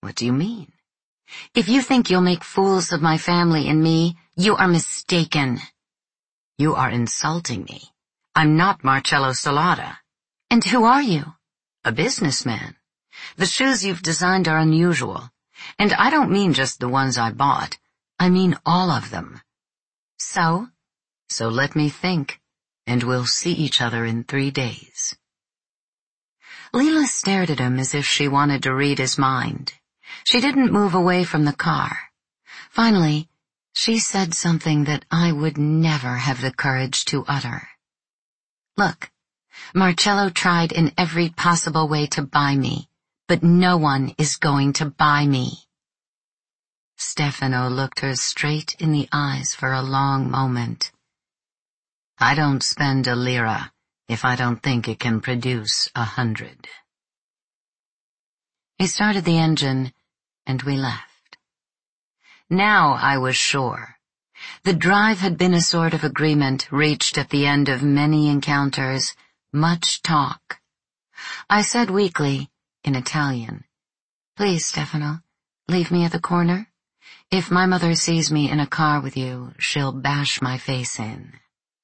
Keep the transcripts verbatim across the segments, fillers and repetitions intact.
What do you mean? If you think you'll make fools of my family and me, you are mistaken. You are insulting me. I'm not Marcello Salata. And who are you? A businessman. The shoes you've designed are unusual. And I don't mean just the ones I bought. I mean all of them. So? So let me think, and we'll see each other in three days. Leela stared at him as if she wanted to read his mind. She didn't move away from the car. Finally, she said something that I would never have the courage to utter. Look, Marcello tried in every possible way to buy me, but no one is going to buy me. Stefano looked her straight in the eyes for a long moment. I don't spend a lira if I don't think it can produce a hundred. He started the engine, and we left. Now I was sure. The drive had been a sort of agreement reached at the end of many encounters, much talk. I said weakly, in Italian, Please, Stefano, leave me at the corner. If my mother sees me in a car with you, she'll bash my face in.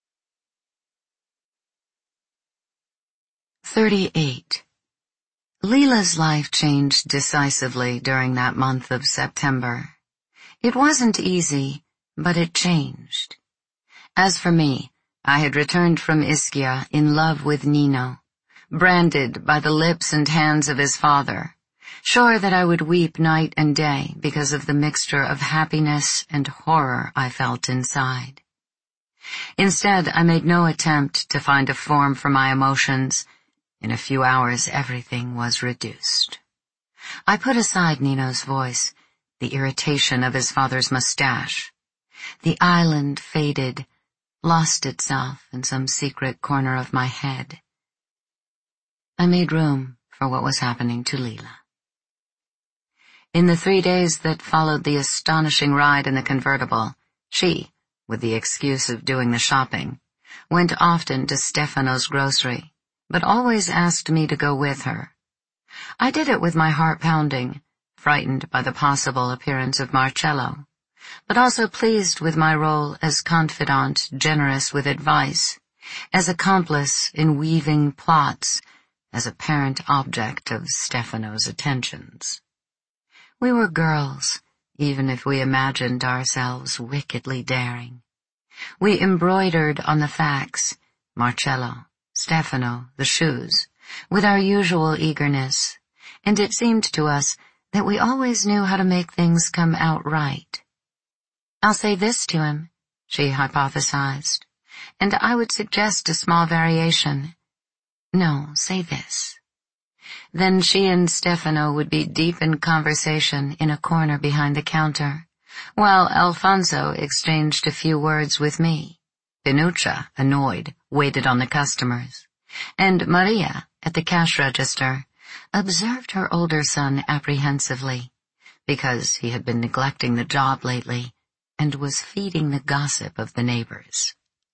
thirty-eight. Leela's life changed decisively during that month of September. It wasn't easy, but it changed. As for me, I had returned from Ischia in love with Nino, branded by the lips and hands of his father, sure that I would weep night and day because of the mixture of happiness and horror I felt inside. Instead, I made no attempt to find a form for my emotions. In a few hours, everything was reduced. I put aside Nino's voice, the irritation of his father's mustache. The island faded, lost itself in some secret corner of my head. I made room for what was happening to Leela. In the three days that followed the astonishing ride in the convertible, she, with the excuse of doing the shopping, went often to Stefano's grocery, but always asked me to go with her. I did it with my heart pounding, frightened by the possible appearance of Marcello, but also pleased with my role as confidant, generous with advice, as accomplice in weaving plots, as apparent object of Stefano's attentions. We were girls, even if we imagined ourselves wickedly daring. We embroidered on the facts, Marcello, Stefano, the shoes, with our usual eagerness, and it seemed to us that we always knew how to make things come out right. I'll say this to him, she hypothesized, and I would suggest a small variation. No, say this. Then she and Stefano would be deep in conversation in a corner behind the counter, while Alfonso exchanged a few words with me. Pinuccia, annoyed, waited on the customers, and Maria, at the cash register, observed her older son apprehensively, because he had been neglecting the job lately and was feeding the gossip of the neighbors.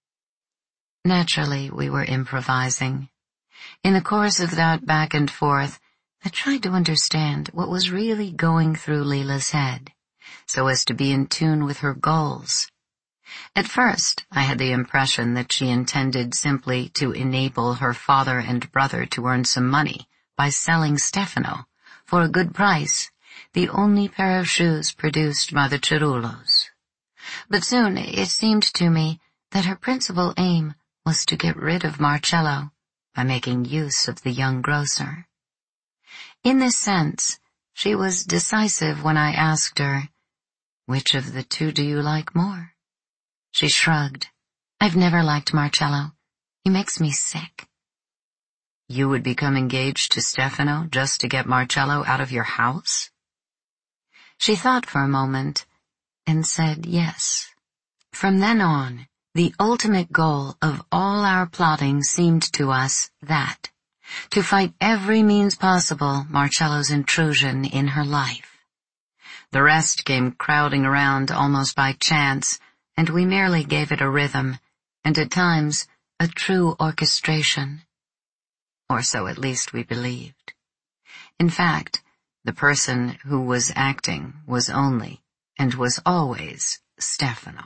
Naturally, we were improvising. In the course of that back and forth, I tried to understand what was really going through Leela's head, so as to be in tune with her goals. At first, I had the impression that she intended simply to enable her father and brother to earn some money by selling Stefano, for a good price, the only pair of shoes produced by the Cerullos. But soon it seemed to me that her principal aim was to get rid of Marcello by making use of the young grocer. In this sense, she was decisive when I asked her, "Which of the two do you like more?" She shrugged. "I've never liked Marcello. He makes me sick." "You would become engaged to Stefano just to get Marcello out of your house?" She thought for a moment and said yes. From then on, the ultimate goal of all our plotting seemed to us that, to fight every means possible Marcello's intrusion in her life. The rest came crowding around almost by chance, and we merely gave it a rhythm, and at times a true orchestration. Or so at least we believed. In fact, The person who was acting was only, and was always, Stefano.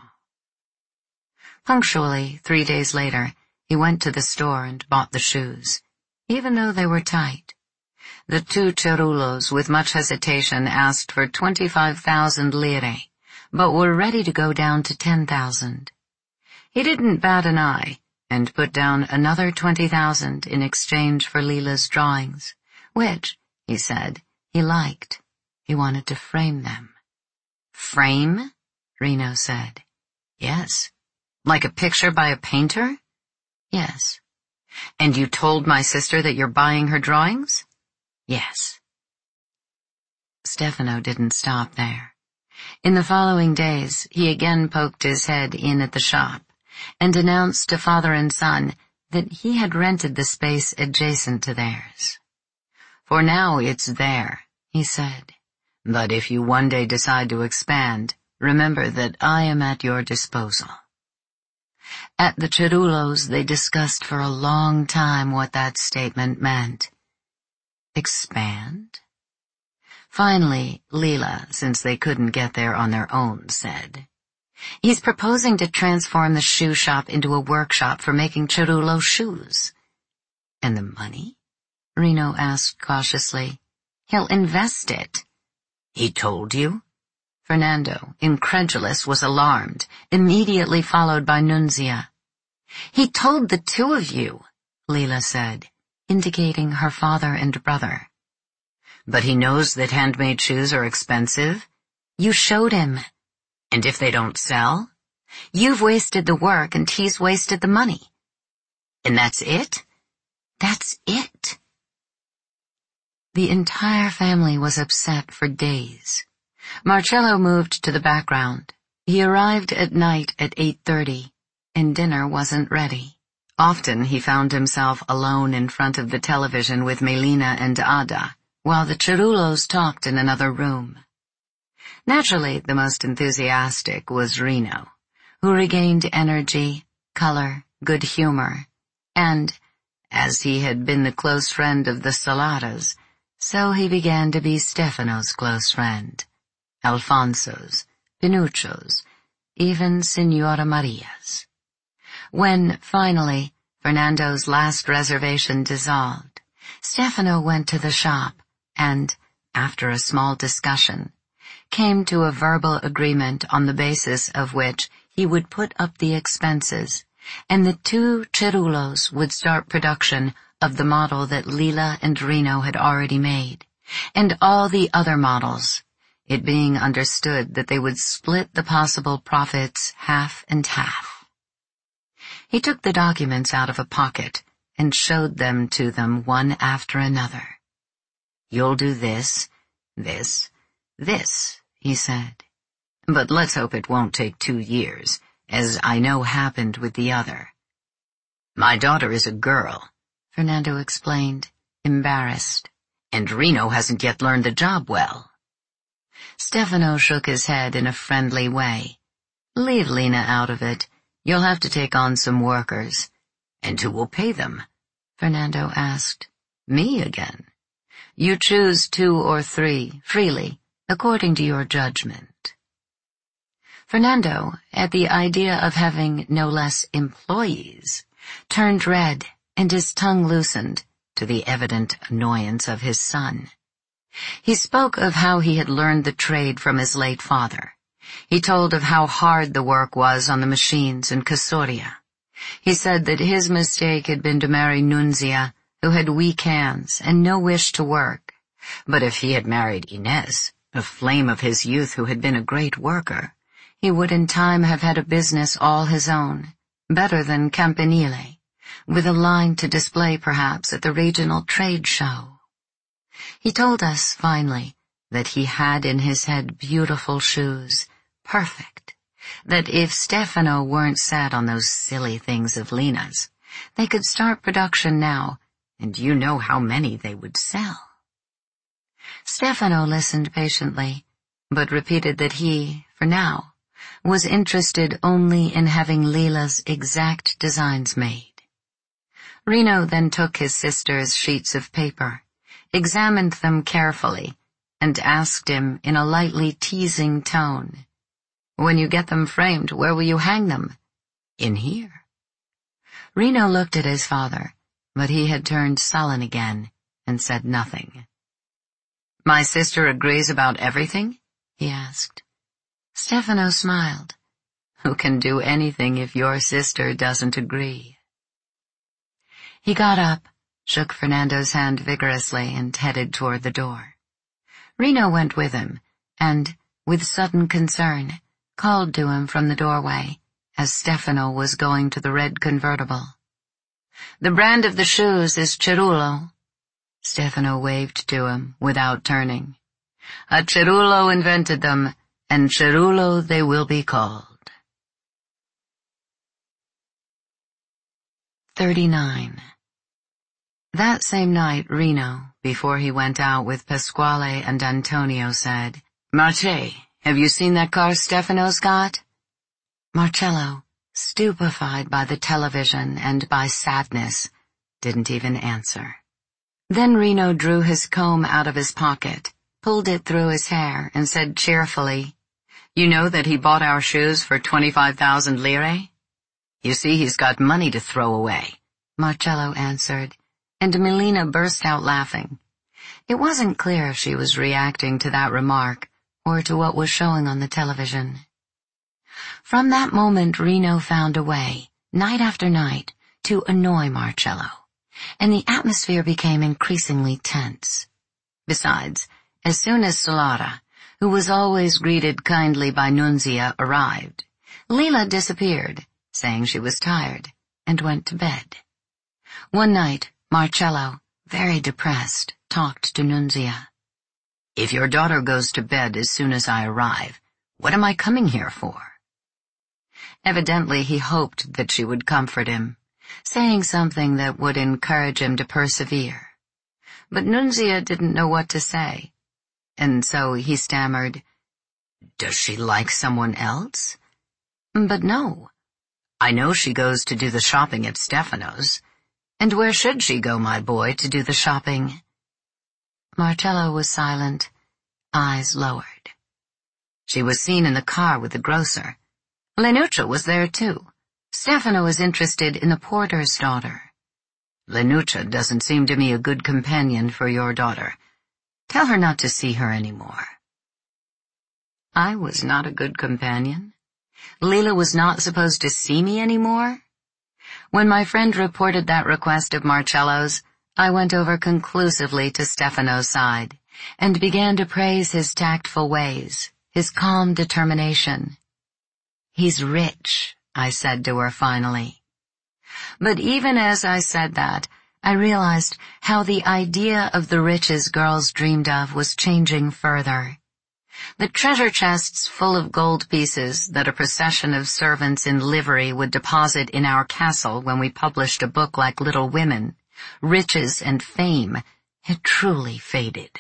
Punctually, three days later, he went to the store and bought the shoes, even though they were tight. The two Cerullos, with much hesitation, asked for twenty-five thousand lire, but were ready to go down to ten thousand. He didn't bat an eye, and put down another twenty thousand in exchange for Leela's drawings, which, he said, he liked. He wanted to frame them. Frame? Reno said. Yes. Like a picture by a painter? Yes. And you told my sister that you're buying her drawings? Yes. Stefano didn't stop there. In the following days, he again poked his head in at the shop and announced to father and son that he had rented the space adjacent to theirs. For now it's there, he said. But if you one day decide to expand, remember that I am at your disposal. At the Cerullos, they discussed for a long time what that statement meant. Expand? Finally, Leela, since they couldn't get there on their own, said, He's proposing to transform the shoe shop into a workshop for making Cerullo shoes. And the money? Reno asked cautiously. He'll invest it. He told you? Fernando, incredulous, was alarmed, immediately followed by Nunzia. He told the two of you, Leela said, indicating her father and brother. But he knows that handmade shoes are expensive? You showed him. And if they don't sell? You've wasted the work and he's wasted the money. And that's it? That's it. The entire family was upset for days. Marcello moved to the background. He arrived at night at eight thirty, and dinner wasn't ready. Often he found himself alone in front of the television with Melina and Ada, while the Cerullos talked in another room. Naturally, the most enthusiastic was Reno, who regained energy, color, good humor, and, as he had been the close friend of the Saladas, so he began to be Stefano's close friend, Alfonso's, Pinuccio's, even Signora Maria's. When, finally, Fernando's last reservation dissolved, Stefano went to the shop and, after a small discussion, came to a verbal agreement on the basis of which he would put up the expenses, and the two Cerullos would start production of the model that Leela and Reno had already made, and all the other models, it being understood that they would split the possible profits half and half. He took the documents out of a pocket and showed them to them one after another. You'll do this, this, this, he said. But let's hope it won't take two years, as I know happened with the other. My daughter is a girl, Fernando explained, embarrassed, and Reno hasn't yet learned the job well. Stefano shook his head in a friendly way. Leave Lena out of it. You'll have to take on some workers. And who will pay them? Fernando asked. Me again. You choose two or three, freely, according to your judgment. Fernando, at the idea of having no less employees, turned red and his tongue loosened, to the evident annoyance of his son. He spoke of how he had learned the trade from his late father. He told of how hard the work was on the machines in Casoria. He said that his mistake had been to marry Nunzia, who had weak hands and no wish to work. But if he had married Inez, a flame of his youth who had been a great worker, he would in time have had a business all his own, better than Campanile, with a line to display perhaps at the regional trade show. He told us, finally, that he had in his head beautiful shoes, perfect, that if Stefano weren't set on those silly things of Lena's, they could start production now, and you know how many they would sell. Stefano listened patiently, but repeated that he, for now, was interested only in having Leela's exact designs made. Reno then took his sister's sheets of paper, examined them carefully, and asked him in a lightly teasing tone, "When you get them framed, where will you hang them?" "In here." Reno looked at his father, but he had turned sullen again and said nothing. "My sister agrees about everything?" he asked. Stefano smiled. "Who can do anything if your sister doesn't agree?" He got up, shook Fernando's hand vigorously, and headed toward the door. Reno went with him, and, with sudden concern, called to him from the doorway as Stefano was going to the red convertible. "The brand of the shoes is Cerullo." Stefano waved to him without turning. "A Cerullo invented them, and Cerullo they will be called." thirty-nine. That same night, Reno, before he went out with Pasquale and Antonio, said, "Marche, have you seen that car Stefano's got?" Marcello, stupefied by the television and by sadness, didn't even answer. Then Reno drew his comb out of his pocket, pulled it through his hair, and said cheerfully, "You know that he bought our shoes for twenty-five thousand lire? You see, he's got money to throw away," Marcello answered, and Melina burst out laughing. It wasn't clear if she was reacting to that remark or to what was showing on the television. From that moment, Reno found a way, night after night, to annoy Marcello, and the atmosphere became increasingly tense. Besides, as soon as Solara, who was always greeted kindly by Nunzia, arrived, Leila disappeared, saying she was tired, and went to bed. One night, Marcello, very depressed, talked to Nunzia. "If your daughter goes to bed as soon as I arrive, what am I coming here for?" Evidently he hoped that she would comfort him, saying something that would encourage him to persevere. But Nunzia didn't know what to say, and so he stammered, "Does she like someone else?" "But no. I know she goes to do the shopping at Stefano's. And where should she go, my boy, to do the shopping?" Marcello was silent, eyes lowered. "She was seen in the car with the grocer. Lenuccia was there too. Stefano is interested in the porter's daughter. Lenuccia doesn't seem to me a good companion for your daughter. Tell her not to see her any more." I was not a good companion? Leila was not supposed to see me any more? When my friend reported that request of Marcello's, I went over conclusively to Stefano's side and began to praise his tactful ways, his calm determination. "He's rich," I said to her finally. But even as I said that, I realized how the idea of the riches girls dreamed of was changing further. The treasure chests full of gold pieces that a procession of servants in livery would deposit in our castle when we published a book like Little Women, riches and fame, had truly faded.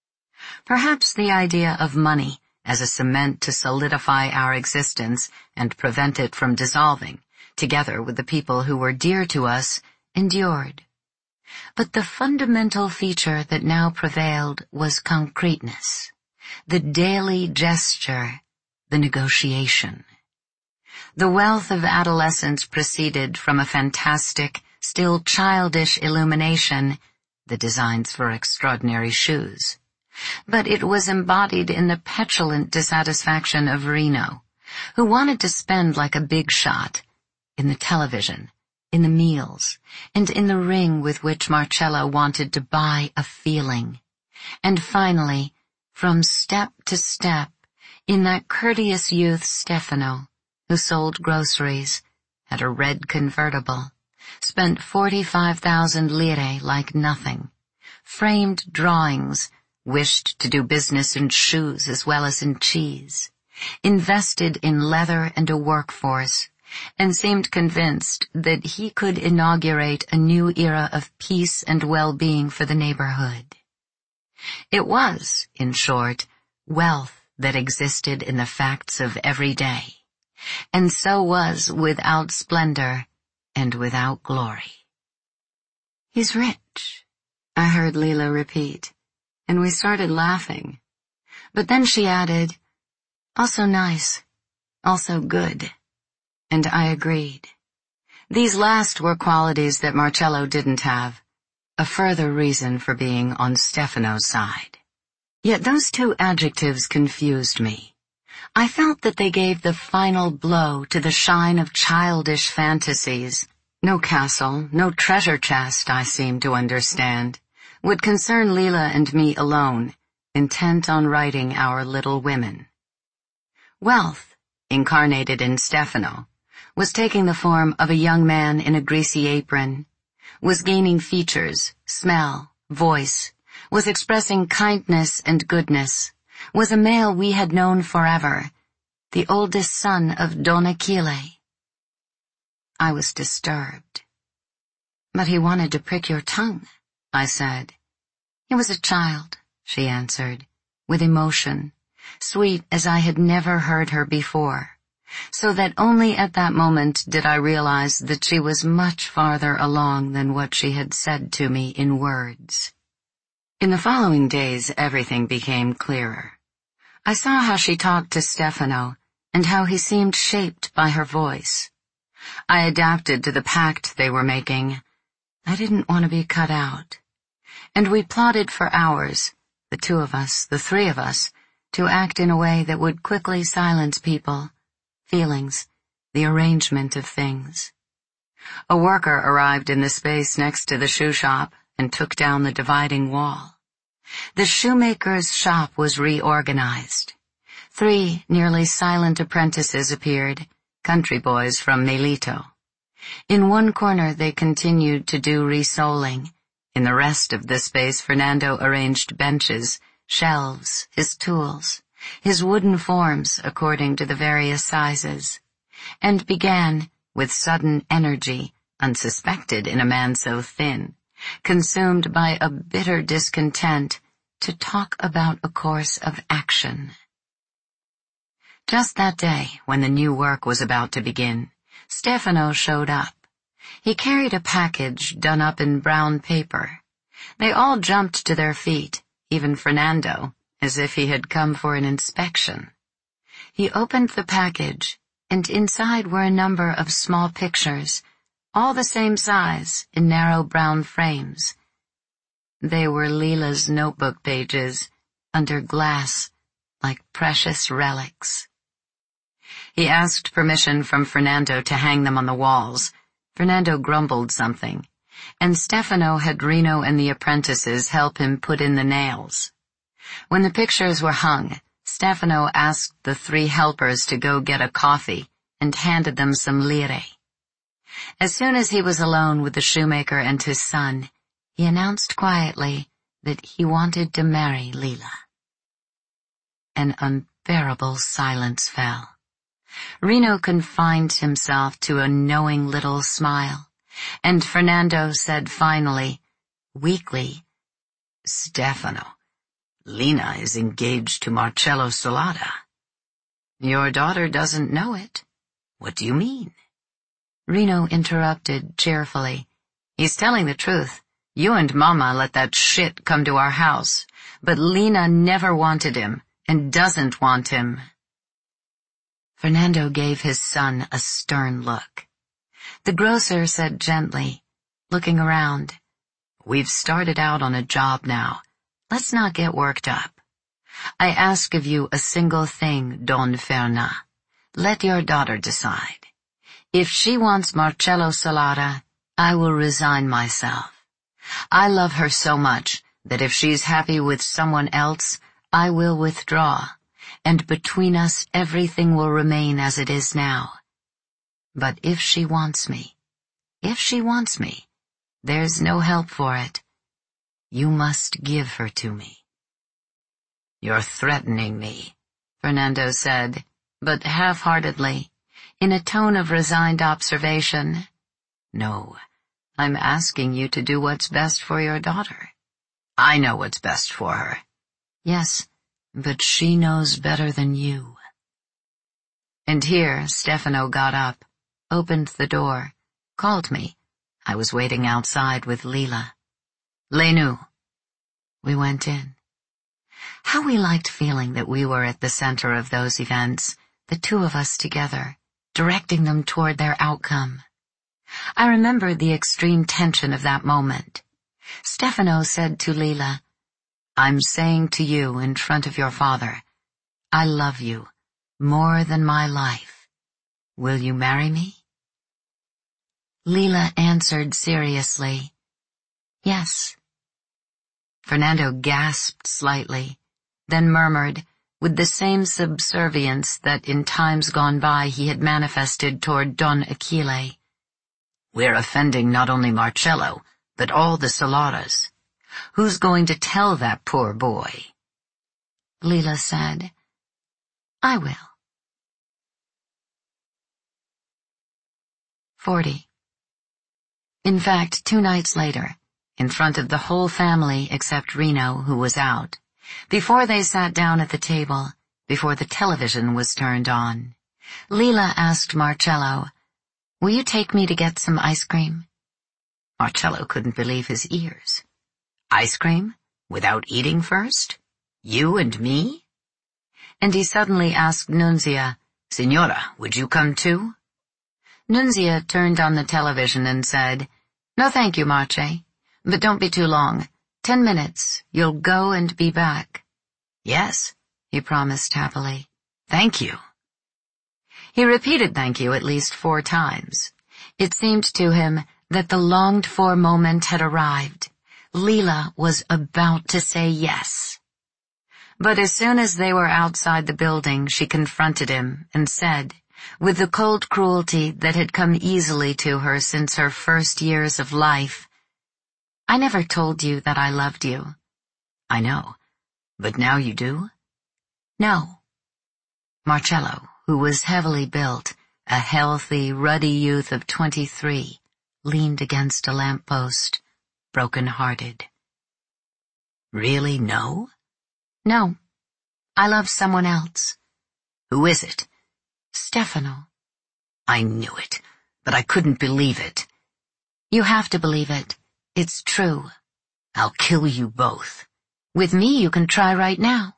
Perhaps the idea of money as a cement to solidify our existence and prevent it from dissolving, together with the people who were dear to us, endured. But the fundamental feature that now prevailed was concreteness. The daily gesture, the negotiation. The wealth of adolescence proceeded from a fantastic, still childish illumination, the designs for extraordinary shoes. But it was embodied in the petulant dissatisfaction of Reno, who wanted to spend like a big shot, in the television, in the meals, and in the ring with which Marcello wanted to buy a feeling. And finally, from step to step, in that courteous youth Stefano, who sold groceries, had a red convertible, spent forty-five thousand lire like nothing, framed drawings, wished to do business in shoes as well as in cheese, invested in leather and a workforce, and seemed convinced that he could inaugurate a new era of peace and well-being for the neighborhood. It was, in short, wealth that existed in the facts of every day, and so was without splendor and without glory. "He's rich," I heard Leila repeat, and we started laughing, But then she added, "Also nice, also good." And I agreed. These last were qualities that Marcello didn't have, a further reason for being on Stefano's side. Yet those two adjectives confused me. I felt that they gave the final blow to the shine of childish fantasies. No castle, no treasure chest, I seemed to understand, would concern Leela and me alone, intent on righting our little women. Wealth, incarnated in Stefano, was taking the form of a young man in a greasy apron, was gaining features, smell, voice, was expressing kindness and goodness, was a male we had known forever, the oldest son of Don Achille. I was disturbed. "But he wanted to prick your tongue," I said. "He was a child," she answered, with emotion, sweet as I had never heard her before, so that only at that moment did I realize that she was much farther along than what she had said to me in words. In the following days, everything became clearer. I saw how she talked to Stefano and how he seemed shaped by her voice. I adapted to the pact they were making. I didn't want to be cut out. And we plotted for hours, the two of us, the three of us, to act in a way that would quickly silence people, feelings, the arrangement of things. A worker arrived in the space next to the shoe shop and took down the dividing wall. The shoemaker's shop was reorganized. Three nearly silent apprentices appeared, country boys from Melito. In one corner they continued to do resoling. In the rest of the space Fernando arranged benches, shelves, his tools, his wooden forms according to the various sizes, and began, with sudden energy, unsuspected in a man so thin, consumed by a bitter discontent, to talk about a course of action. Just that day, when the new work was about to begin, Stefano showed up. He carried a package done up in brown paper. They all jumped to their feet, even Fernando, as if he had come for an inspection. He opened the package, and inside were a number of small pictures, all the same size, in narrow brown frames. They were Leela's notebook pages, under glass, like precious relics. He asked permission from Fernando to hang them on the walls. Fernando grumbled something, and Stefano had Reno and the apprentices help him put in the nails. When the pictures were hung, Stefano asked the three helpers to go get a coffee and handed them some lire. As soon as he was alone with the shoemaker and his son, he announced quietly that he wanted to marry Leela. An unbearable silence fell. Reno confined himself to a knowing little smile, and Fernando said finally, weakly, "Stefano, Lina is engaged to Marcello Solata." "Your daughter doesn't know it." "What do you mean?" Reno interrupted cheerfully. "He's telling the truth. You and Mama let that shit come to our house, but Lina never wanted him, and doesn't want him." Fernando gave his son a stern look. The grocer said gently, looking around, "We've started out on a job now. Let's not get worked up. I ask of you a single thing, Don Ferna. Let your daughter decide. If she wants Marcello Solata, I will resign myself. I love her so much that if she's happy with someone else, I will withdraw, and between us everything will remain as it is now. But if she wants me, if she wants me, there's no help for it. You must give her to me." "You're threatening me," Fernando said, but half-heartedly, in a tone of resigned observation. "No, I'm asking you to do what's best for your daughter." "I know what's best for her." "Yes, but she knows better than you." And here Stefano got up, opened the door, called me. I was waiting outside with Leela. "Les nous." We went in. How we liked feeling that we were at the center of those events, the two of us together, directing them toward their outcome. I remembered the extreme tension of that moment. Stefano said to Leila, "I'm saying to you in front of your father, I love you more than my life. Will you marry me?" Leila answered seriously, "Yes." Fernando gasped slightly, then murmured, with the same subservience that in times gone by he had manifested toward Don Achille, "We're offending not only Marcello, but all the Solaras. Who's going to tell that poor boy?" Leila said, "I will." forty. In fact, two nights later, in front of the whole family except Reno, who was out, before they sat down at the table, before the television was turned on, Leila asked Marcello, "Will you take me to get some ice cream?" Marcello couldn't believe his ears. "Ice cream? Without eating first? You and me?" And he suddenly asked Nunzia, "Signora, would you come too?" Nunzia turned on the television and said, "No thank you, Marce, but don't be too long. Ten minutes. You'll go and be back." "Yes," he promised happily. "Thank you." He repeated thank you at least four times. It seemed to him that the longed-for moment had arrived. Leila was about to say yes. But as soon as they were outside the building, she confronted him and said, with the cold cruelty that had come easily to her since her first years of life, "I never told you that I loved you." "I know. But now you do?" "No." Marcello, who was heavily built, a healthy, ruddy youth of twenty-three, leaned against a lamppost, broken-hearted. "Really no?" "No. I love someone else." "Who is it?" "Stefano." "I knew it, but I couldn't believe it." "You have to believe it. It's true." "I'll kill you both." "With me you can try right now."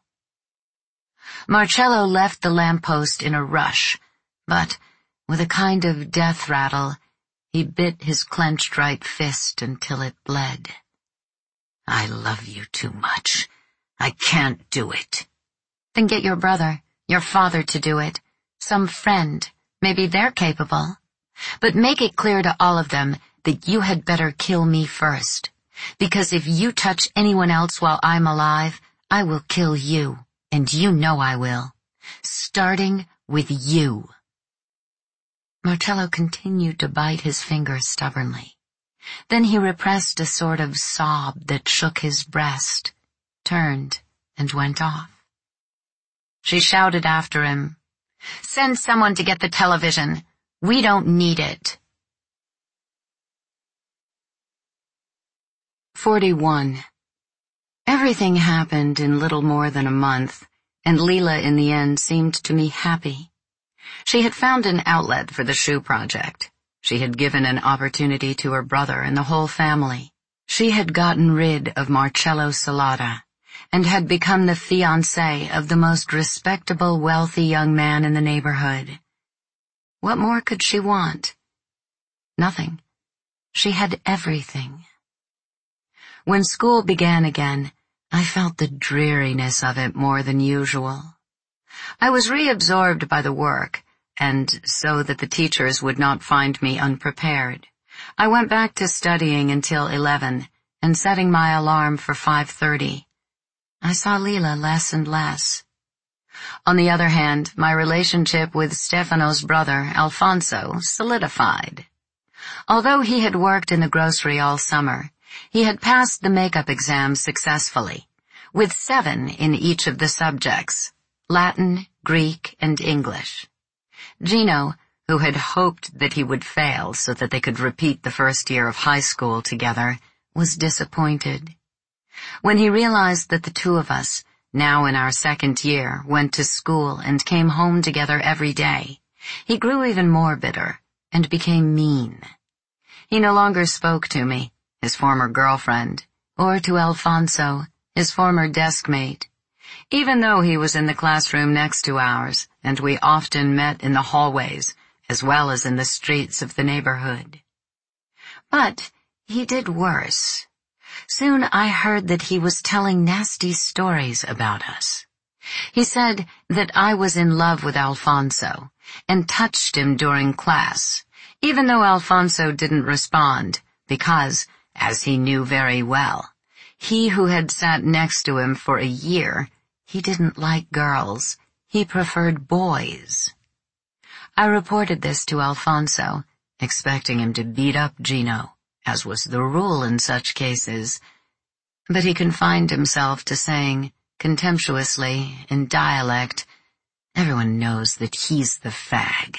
Marcello left the lamppost in a rush, but, with a kind of death rattle, he bit his clenched right fist until it bled. "I love you too much. I can't do it." "Then get your brother, your father to do it. Some friend. Maybe they're capable. But make it clear to all of them that you had better kill me first. Because if you touch anyone else while I'm alive, I will kill you, and you know I will. Starting with you." Marcello continued to bite his finger stubbornly. Then he repressed a sort of sob that shook his breast, turned, and went off. She shouted after him, "Send someone to get the television. We don't need it." forty-one. Everything happened in little more than a month, and Leila in the end seemed to me happy. She had found an outlet for the shoe project. She had given an opportunity to her brother and the whole family. She had gotten rid of Marcello Salata, and had become the fiancé of the most respectable, wealthy young man in the neighborhood. What more could she want? Nothing. She had everything. When school began again, I felt the dreariness of it more than usual. I was reabsorbed by the work, and so that the teachers would not find me unprepared, I went back to studying until eleven, and setting my alarm for five thirty. I saw Leila less and less. On the other hand, my relationship with Stefano's brother, Alfonso, solidified. Although he had worked in the grocery all summer, he had passed the makeup exams successfully, with seven in each of the subjects, Latin, Greek, and English. Gino, who had hoped that he would fail so that they could repeat the first year of high school together, was disappointed. When he realized that the two of us, now in our second year, went to school and came home together every day, he grew even more bitter and became mean. He no longer spoke to me, his former girlfriend, or to Alfonso, his former desk mate. even though he was in the classroom next to ours, and we often met in the hallways as well as in the streets of the neighborhood. But he did worse. Soon I heard that he was telling nasty stories about us. He said that I was in love with Alfonso and touched him during class, even though Alfonso didn't respond because, as he knew very well, he who had sat next to him for a year, he didn't like girls. He preferred boys. I reported this to Alfonso, expecting him to beat up Gino, as was the rule in such cases, but he confined himself to saying, contemptuously, in dialect, "Everyone knows that he's the fag."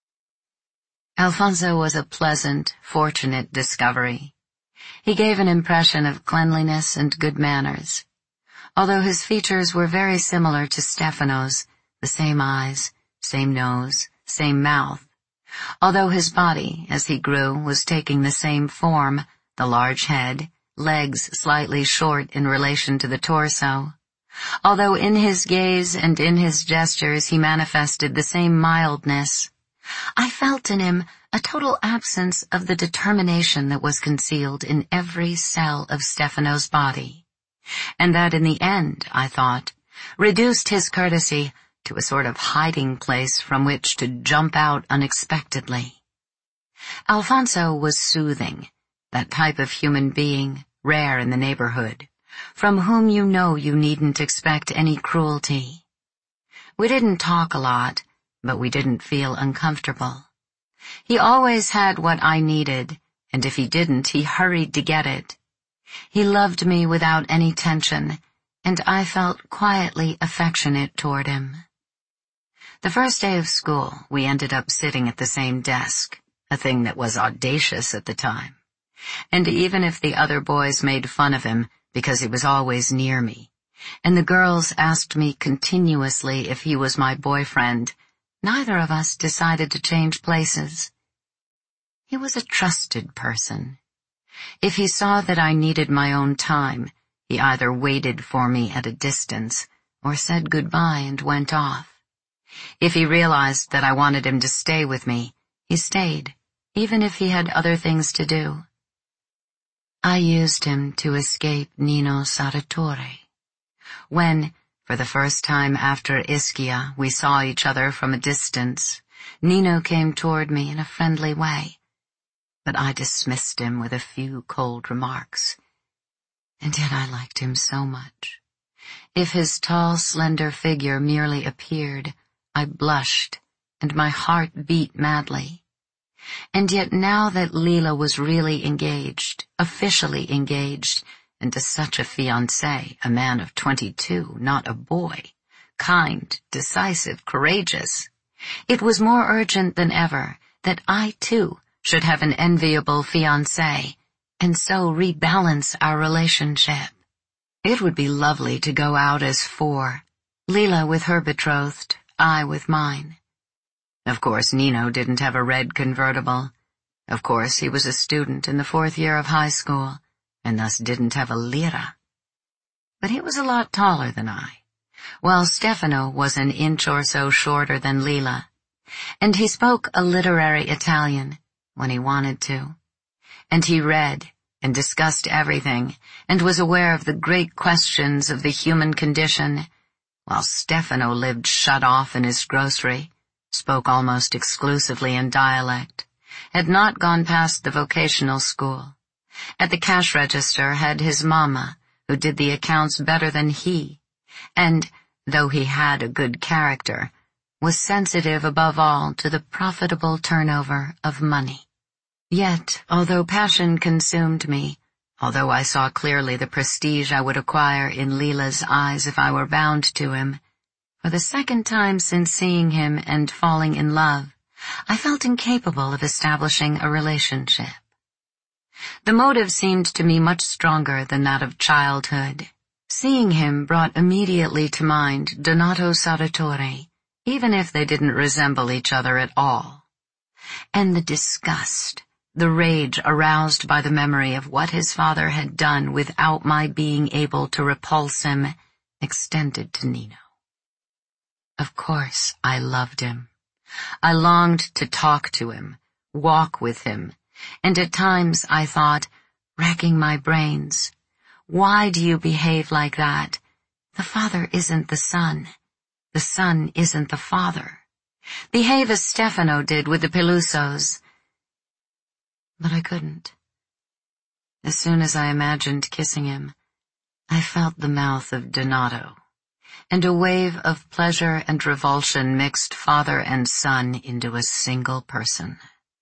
Alfonso was a pleasant, fortunate discovery. He gave an impression of cleanliness and good manners. Although his features were very similar to Stefano's, the same eyes, same nose, same mouth. Although his body, as he grew, was taking the same form, the large head, legs slightly short in relation to the torso. Although in his gaze and in his gestures he manifested the same mildness, I felt in him a total absence of the determination that was concealed in every cell of Stefano's body, and that in the end, I thought, reduced his courtesy to a sort of hiding place from which to jump out unexpectedly. Alfonso was soothing, that type of human being, rare in the neighborhood, from whom you know you needn't expect any cruelty. We didn't talk a lot, but we didn't feel uncomfortable. He always had what I needed, and if he didn't, he hurried to get it. He loved me without any tension, and I felt quietly affectionate toward him. The first day of school, we ended up sitting at the same desk, a thing that was audacious at the time. And even if the other boys made fun of him because he was always near me, and the girls asked me continuously if he was my boyfriend, neither of us decided to change places. He was a trusted person. If he saw that I needed my own time, he either waited for me at a distance or said goodbye and went off. If he realized that I wanted him to stay with me, he stayed, even if he had other things to do. I used him to escape Nino Sarratore. When, for the first time after Ischia, we saw each other from a distance, Nino came toward me in a friendly way, but I dismissed him with a few cold remarks. And yet I liked him so much. If his tall, slender figure merely appeared, I blushed, and my heart beat madly. And yet now that Leila was really engaged, officially engaged, and to such a fiancé, a man of twenty-two, not a boy, kind, decisive, courageous, it was more urgent than ever that I, too, should have an enviable fiancé, and so rebalance our relationship. It would be lovely to go out as four, Leila with her betrothed, I with mine. Of course, Nino didn't have a red convertible. Of course, he was a student in the fourth year of high school, and thus didn't have a lira. But he was a lot taller than I, while Stefano was an inch or so shorter than Leila, and he spoke a literary Italian when he wanted to, and he read and discussed everything and was aware of the great questions of the human condition, while Stefano lived shut off in his grocery, spoke almost exclusively in dialect, had not gone past the vocational school. At the cash register had his mama, who did the accounts better than he, and, though he had a good character, was sensitive above all to the profitable turnover of money. Yet, although passion consumed me, although I saw clearly the prestige I would acquire in Leila's eyes if I were bound to him, for the second time since seeing him and falling in love, I felt incapable of establishing a relationship. The motive seemed to me much stronger than that of childhood. Seeing him brought immediately to mind Donato Sarratore, even if they didn't resemble each other at all. And the disgust, the rage aroused by the memory of what his father had done without my being able to repulse him, extended to Nino. Of course, I loved him. I longed to talk to him, walk with him, and at times I thought, racking my brains, why do you behave like that? The father isn't the son. The son isn't the father. Behave as Stefano did with the Pelusos. But I couldn't. As soon as I imagined kissing him, I felt the mouth of Donato, and a wave of pleasure and revulsion mixed father and son into a single person.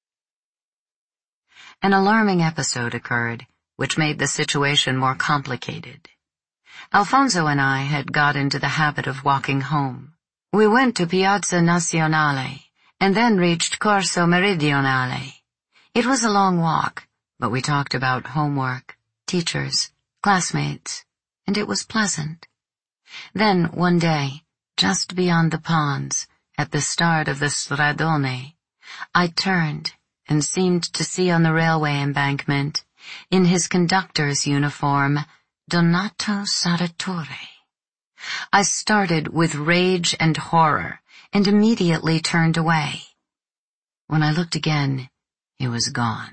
An alarming episode occurred, which made the situation more complicated. Alfonso and I had got into the habit of walking home. We went to Piazza Nazionale, and then reached Corso Meridionale. It was a long walk, but we talked about homework, teachers, classmates, and it was pleasant. Then, one day, just beyond the ponds, at the start of the Stradone, I turned and seemed to see on the railway embankment, in his conductor's uniform, Donato Saratore. I started with rage and horror, and immediately turned away. When I looked again, he was gone.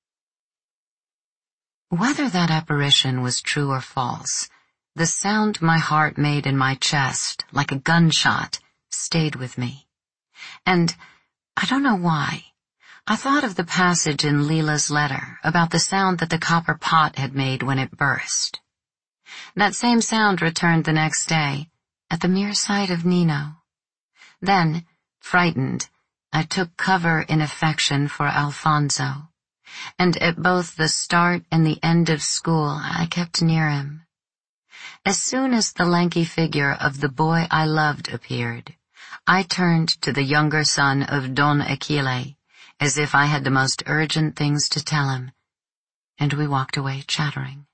Whether that apparition was true or false, the sound my heart made in my chest, like a gunshot, stayed with me. And, I don't know why, I thought of the passage in Leela's letter about the sound that the copper pot had made when it burst. That same sound returned the next day, at the mere sight of Nino. Then, frightened, I took cover in affection for Alfonso, and at both the start and the end of school I kept near him. As soon as the lanky figure of the boy I loved appeared, I turned to the younger son of Don Achille, as if I had the most urgent things to tell him, and we walked away chattering.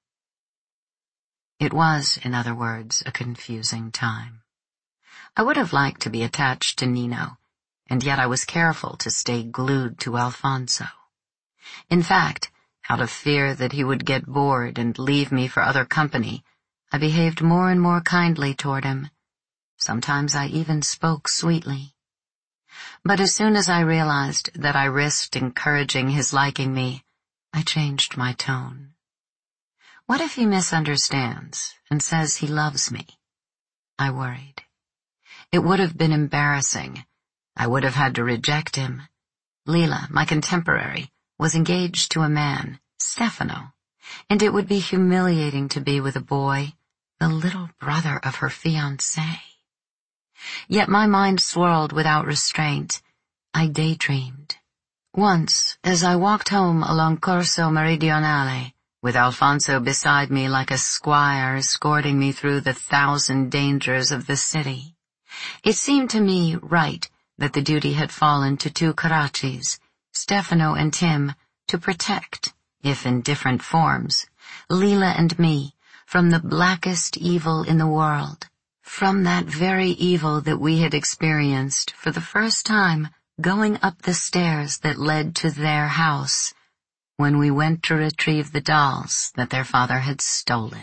It was, in other words, a confusing time. I would have liked to be attached to Nino, and yet I was careful to stay glued to Alfonso. In fact, out of fear that he would get bored and leave me for other company, I behaved more and more kindly toward him. Sometimes I even spoke sweetly. But as soon as I realized that I risked encouraging his liking me, I changed my tone. What if he misunderstands and says he loves me? I worried. It would have been embarrassing. I would have had to reject him. Leela, my contemporary, was engaged to a man, Stefano, and it would be humiliating to be with a boy, the little brother of her fiancé. Yet my mind swirled without restraint. I daydreamed. Once, as I walked home along Corso Meridionale, with Alfonso beside me like a squire escorting me through the thousand dangers of the city, it seemed to me right that the duty had fallen to two Carraccis, Stefano and Tim, to protect, if in different forms, Leela and me from the blackest evil in the world, from that very evil that we had experienced for the first time going up the stairs that led to their house when we went to retrieve the dolls that their father had stolen.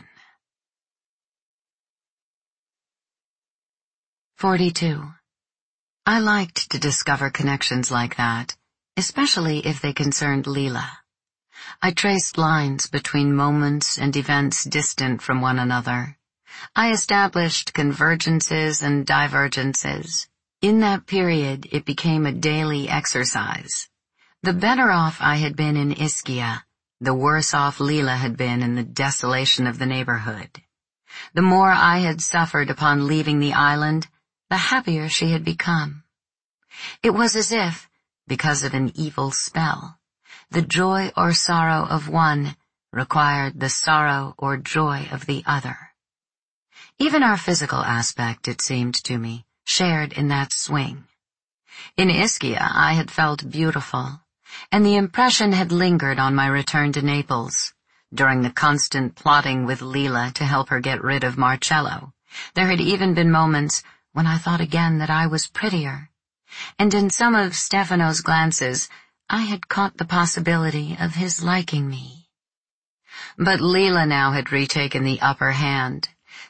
forty-two. I liked to discover connections like that, especially if they concerned Leela. I traced lines between moments and events distant from one another. I established convergences and divergences. In that period, it became a daily exercise. The better off I had been in Ischia, the worse off Leela had been in the desolation of the neighborhood. The more I had suffered upon leaving the island, the happier she had become. It was as if, because of an evil spell, the joy or sorrow of one required the sorrow or joy of the other. Even our physical aspect, it seemed to me, shared in that swing. In Ischia I had felt beautiful, and the impression had lingered on my return to Naples. During the constant plotting with Leela to help her get rid of Marcello, there had even been moments when I thought again that I was prettier, and in some of Stefano's glances I had caught the possibility of his liking me. But Leela now had retaken the upper hand.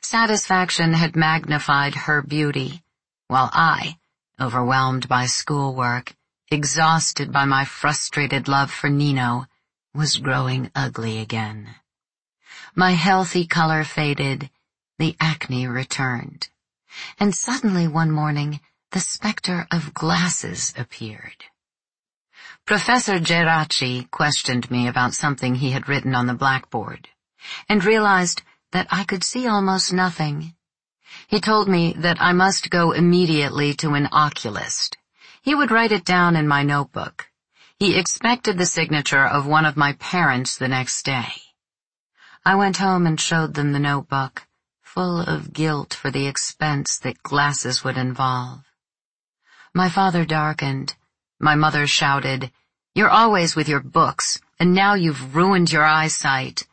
Satisfaction had magnified her beauty, while I, overwhelmed by schoolwork, exhausted by my frustrated love for Nino, was growing ugly again. My healthy color faded, the acne returned, and suddenly one morning the specter of glasses appeared. Professor Geraci questioned me about something he had written on the blackboard, and realized that I could see almost nothing. He told me that I must go immediately to an oculist. He would write it down in my notebook. He expected the signature of one of my parents the next day. I went home and showed them the notebook, full of guilt for the expense that glasses would involve. My father darkened. My mother shouted, "You're always with your books, and now you've ruined your eyesight."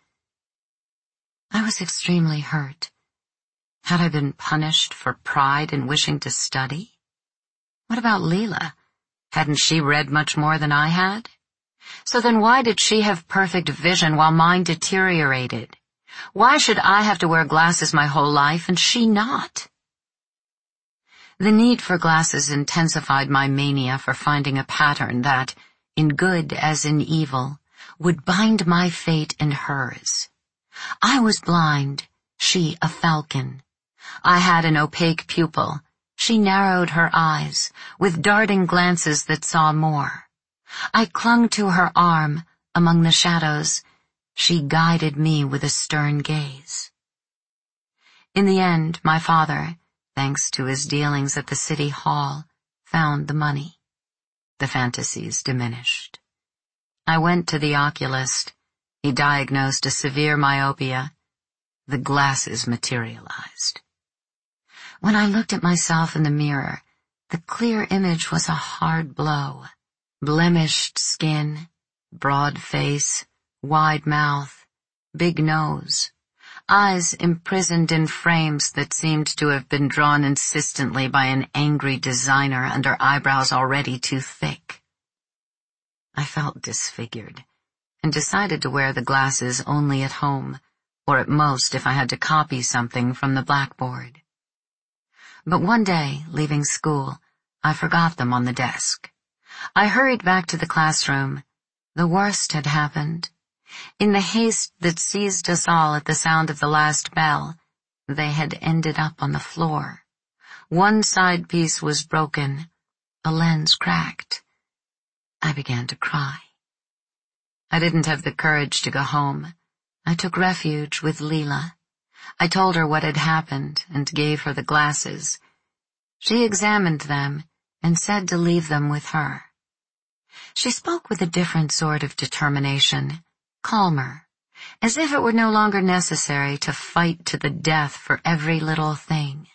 I was extremely hurt. Had I been punished for pride in wishing to study? What about Leela? Hadn't she read much more than I had? So then why did she have perfect vision while mine deteriorated? Why should I have to wear glasses my whole life and she not? The need for glasses intensified my mania for finding a pattern that, in good as in evil, would bind my fate and hers. I was blind, she a falcon. I had an opaque pupil. She narrowed her eyes, with darting glances that saw more. I clung to her arm among the shadows. She guided me with a stern gaze. In the end, my father, thanks to his dealings at the city hall, found the money. The fantasies diminished. I went to the oculist. He diagnosed a severe myopia. The glasses materialized. When I looked at myself in the mirror, the clear image was a hard blow. Blemished skin, broad face, wide mouth, big nose, eyes imprisoned in frames that seemed to have been drawn insistently by an angry designer under eyebrows already too thick. I felt disfigured, and decided to wear the glasses only at home, or at most if I had to copy something from the blackboard. But one day, leaving school, I forgot them on the desk. I hurried back to the classroom. The worst had happened. In the haste that seized us all at the sound of the last bell, they had ended up on the floor. One side piece was broken, a lens cracked. I began to cry. I didn't have the courage to go home. I took refuge with Leela. I told her what had happened and gave her the glasses. She examined them and said to leave them with her. She spoke with a different sort of determination, calmer, as if it were no longer necessary to fight to the death for every little thing.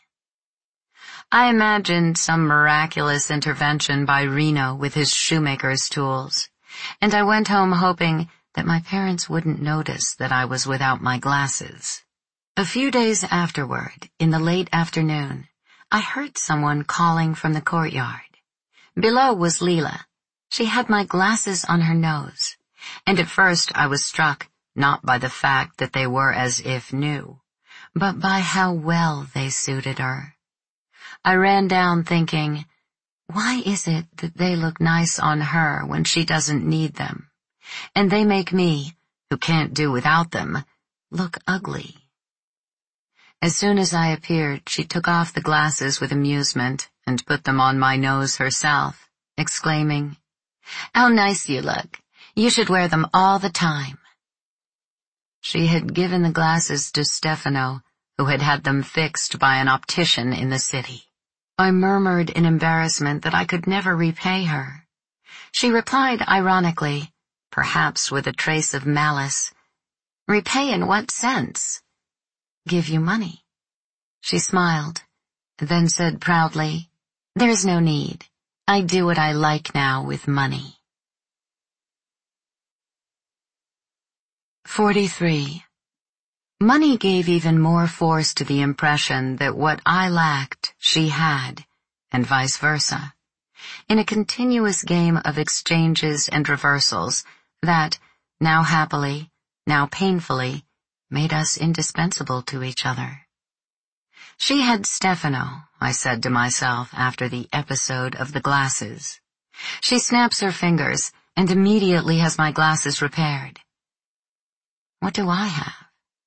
I imagined some miraculous intervention by Reno with his shoemaker's tools, and I went home hoping that my parents wouldn't notice that I was without my glasses. A few days afterward, in the late afternoon, I heard someone calling from the courtyard. Below was Leela. She had my glasses on her nose, and at first I was struck not by the fact that they were as if new, but by how well they suited her. I ran down thinking, why is it that they look nice on her when she doesn't need them, and they make me, who can't do without them, look ugly? As soon as I appeared, she took off the glasses with amusement and put them on my nose herself, exclaiming, "How nice you look. You should wear them all the time." She had given the glasses to Stefano, who had had them fixed by an optician in the city. I murmured in embarrassment that I could never repay her. She replied ironically, perhaps with a trace of malice, "Repay in what sense?" "Give you money." She smiled, then said proudly, "There's no need. I do what I like now with money." forty-three. Money gave even more force to the impression that what I lacked, she had, and vice versa, in a continuous game of exchanges and reversals that, now happily, now painfully, made us indispensable to each other. She had Stefano, I said to myself after the episode of the glasses. She snaps her fingers and immediately has my glasses repaired. What do I have?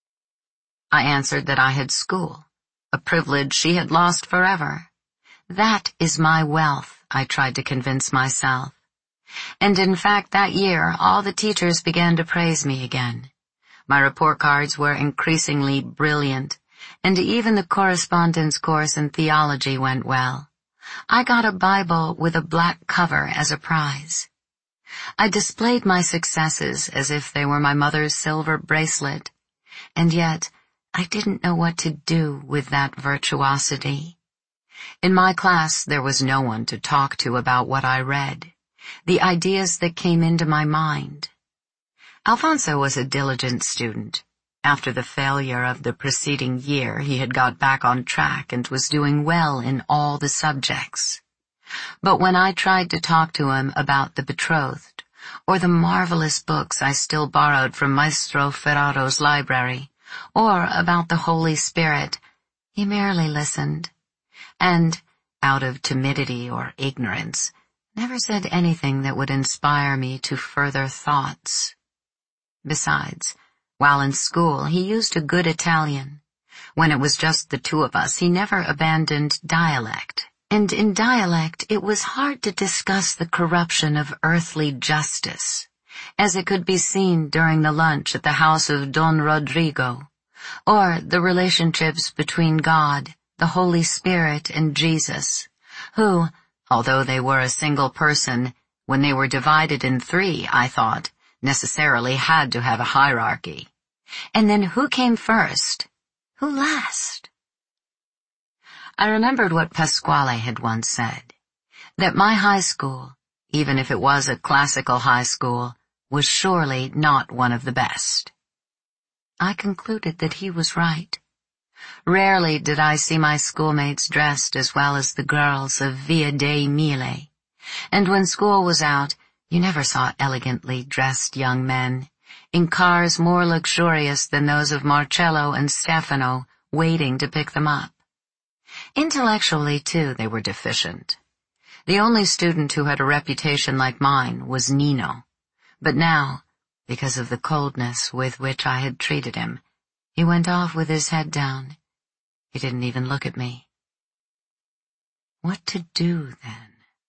I answered that I had school, a privilege she had lost forever. That is my wealth, I tried to convince myself. And in fact, that year, all the teachers began to praise me again. My report cards were increasingly brilliant, and even the correspondence course in theology went well. I got a Bible with a black cover as a prize. I displayed my successes as if they were my mother's silver bracelet, and yet I didn't know what to do with that virtuosity. In my class, there was no one to talk to about what I read, the ideas that came into my mind. Alfonso was a diligent student. After the failure of the preceding year, he had got back on track and was doing well in all the subjects. But when I tried to talk to him about The Betrothed, or the marvelous books I still borrowed from Maestro Ferraro's library, or about the Holy Spirit, he merely listened, and, out of timidity or ignorance, never said anything that would inspire me to further thoughts. Besides, while in school, he used a good Italian. When it was just the two of us, he never abandoned dialect. And in dialect, it was hard to discuss the corruption of earthly justice, as it could be seen during the lunch at the house of Don Rodrigo, or the relationships between God, the Holy Spirit, and Jesus, who, although they were a single person, when they were divided in three, I thought, necessarily had to have a hierarchy. And then who came first? Who last? I remembered what Pasquale had once said, that my high school, even if it was a classical high school, was surely not one of the best. I concluded that he was right. Rarely did I see my schoolmates dressed as well as the girls of Via dei Mille, and when school was out, you never saw elegantly dressed young men, in cars more luxurious than those of Marcello and Stefano, waiting to pick them up. Intellectually, too, they were deficient. The only student who had a reputation like mine was Nino, but now, because of the coldness with which I had treated him, he went off with his head down. He didn't even look at me. What to do, then?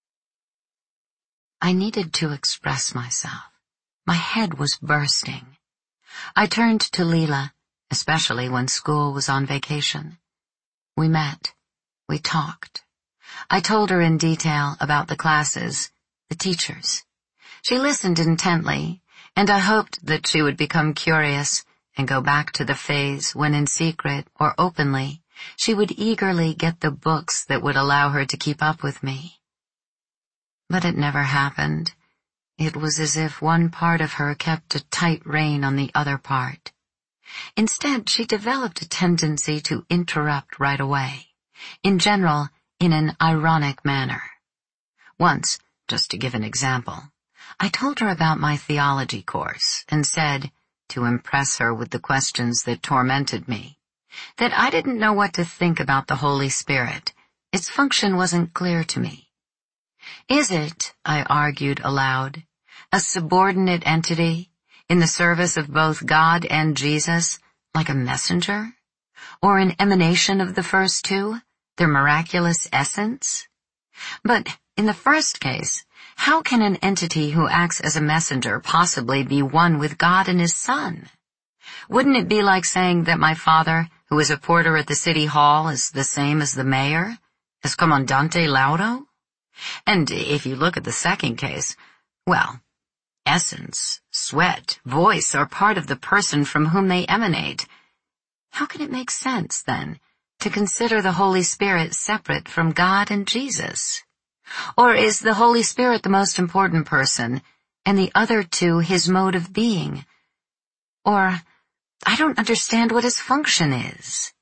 I needed to express myself. My head was bursting. I turned to Leila, especially when school was on vacation. We met. We talked. I told her in detail about the classes, the teachers. She listened intently, and I hoped that she would become curious and go back to the phase when in secret or openly she would eagerly get the books that would allow her to keep up with me. But it never happened. It was as if one part of her kept a tight rein on the other part. Instead, she developed a tendency to interrupt right away, in general, in an ironic manner. Once, just to give an example, I told her about my theology course and said, to impress her with the questions that tormented me, that I didn't know what to think about the Holy Spirit. Its function wasn't clear to me. Is it, I argued aloud, a subordinate entity in the service of both God and Jesus, like a messenger? Or an emanation of the first two, their miraculous essence? But in the first case, how can an entity who acts as a messenger possibly be one with God and His Son? Wouldn't it be like saying that my father, who is a porter at the city hall, is the same as the mayor, as Commandante Laudo? And if you look at the second case, well, essence, sweat, voice are part of the person from whom they emanate. How can it make sense, then, to consider the Holy Spirit separate from God and Jesus? Or is the Holy Spirit the most important person, and the other two His mode of being? Or, I don't understand what His function is.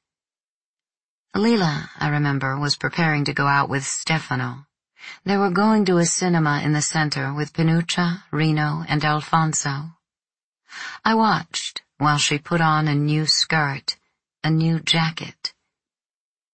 Leila, I remember, was preparing to go out with Stefano. They were going to a cinema in the center with Pinuccia, Reno, and Alfonso. I watched while she put on a new skirt, a new jacket.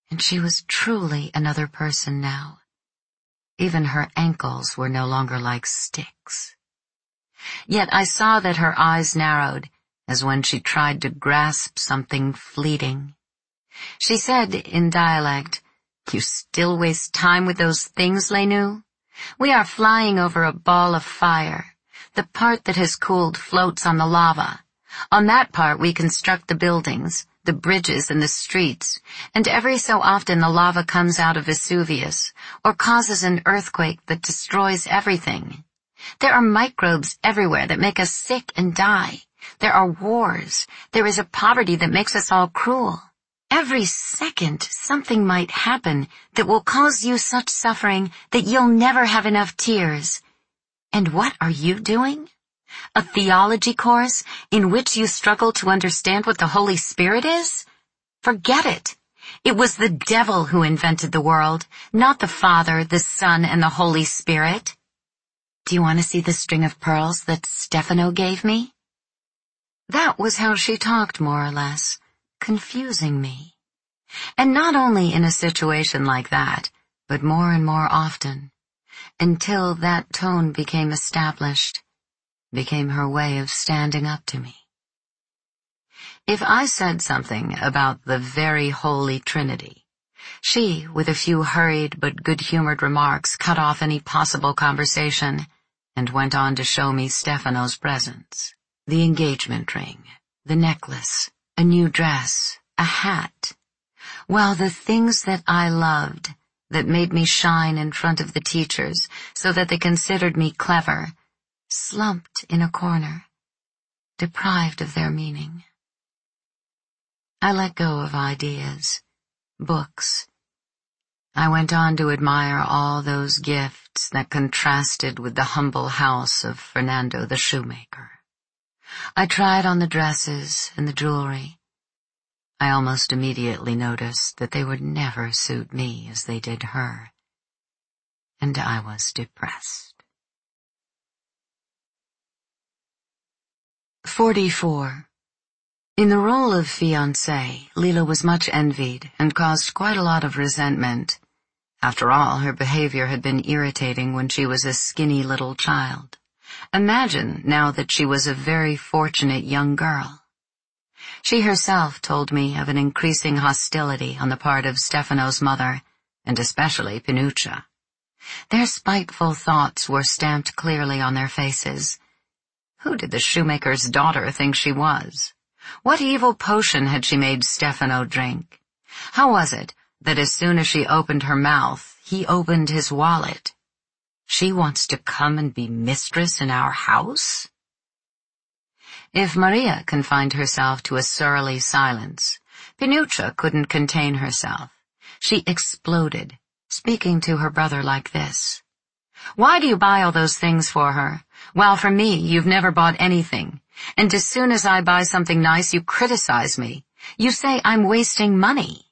and she was truly another person now. Even her ankles were no longer like sticks. Yet I saw that her eyes narrowed, as when she tried to grasp something fleeting. She said, in dialect, "You still waste time with those things, Lenu? We are flying over a ball of fire. The part that has cooled floats on the lava. On that part we construct the buildings, the bridges and the streets, and every so often the lava comes out of Vesuvius, or causes an earthquake that destroys everything. There are microbes everywhere that make us sick and die. There are wars. There is a poverty that makes us all cruel. Every second something might happen that will cause you such suffering that you'll never have enough tears. And what are you doing? A theology course in which you struggle to understand what the Holy Spirit is? Forget it. It was the devil who invented the world, not the Father, the Son, and the Holy Spirit. Do you want to see the string of pearls that Stefano gave me?" That was how she talked, more or less, confusing me. And not only in a situation like that, but more and more often, until that tone became established, became her way of standing up to me. If I said something about the very Holy Trinity, she, with a few hurried but good-humored remarks, cut off any possible conversation and went on to show me Stefano's presents. The engagement ring, the necklace, a new dress, a hat. While the things that I loved, that made me shine in front of the teachers so that they considered me clever, slumped in a corner, deprived of their meaning. I let go of ideas, books. I went on to admire all those gifts that contrasted with the humble house of Fernando the shoemaker. I tried on the dresses and the jewelry. I almost immediately noticed that they would never suit me as they did her, and I was depressed. forty-four. In the role of fiancée, Lila was much envied and caused quite a lot of resentment. After all, her behavior had been irritating when she was a skinny little child. Imagine now that she was a very fortunate young girl. She herself told me of an increasing hostility on the part of Stefano's mother, and especially Pinuccia. Their spiteful thoughts were stamped clearly on their faces. Who did the shoemaker's daughter think she was? What evil potion had she made Stefano drink? How was it that as soon as she opened her mouth, he opened his wallet? She wants to come and be mistress in our house? If Maria confined herself to a surly silence, Pinuccia couldn't contain herself. She exploded, speaking to her brother like this. "Why do you buy all those things for her? While for me, you've never bought anything. And as soon as I buy something nice, you criticize me. You say I'm wasting money."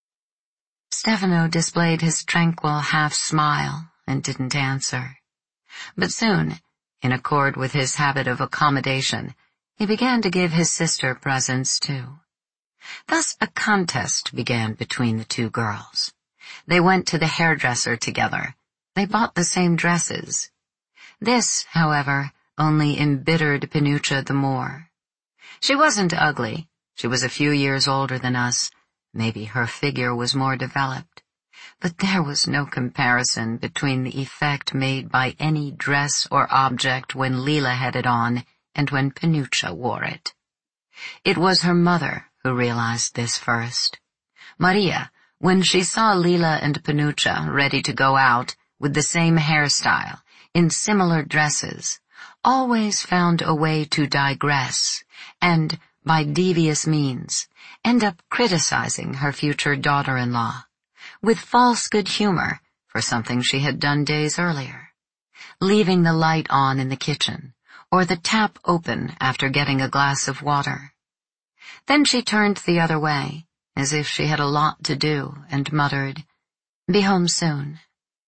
Stefano displayed his tranquil half-smile and didn't answer. But soon, in accord with his habit of accommodation, he began to give his sister presents too. Thus a contest began between the two girls. They went to the hairdresser together. They bought the same dresses. This, however, only embittered Pinuccia the more. She wasn't ugly. She was a few years older than us. Maybe her figure was more developed. But there was no comparison between the effect made by any dress or object when Lila had it on and when Pinuccia wore it. It was her mother who realized this first. Maria, when she saw Lila and Pinuccia ready to go out with the same hairstyle, in similar dresses, always found a way to digress and, by devious means, end up criticizing her future daughter-in-law, with false good humor for something she had done days earlier, leaving the light on in the kitchen, or the tap open after getting a glass of water. Then she turned the other way, as if she had a lot to do, and muttered, "Be home soon."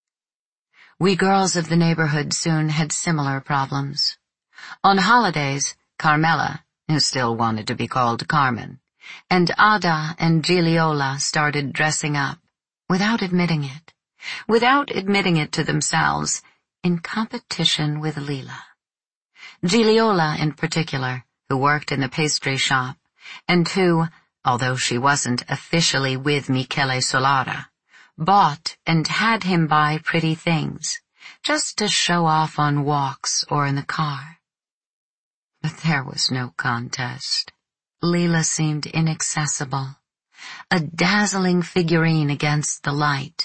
We girls of the neighborhood soon had similar problems. On holidays, Carmela, who still wanted to be called Carmen, and Ada and Giliola started dressing up, without admitting it, without admitting it to themselves, in competition with Leela. Giliola in particular, who worked in the pastry shop, and who, although she wasn't officially with Michele Solara, bought and had him buy pretty things, just to show off on walks or in the car. But there was no contest. Leela seemed inaccessible, a dazzling figurine against the light.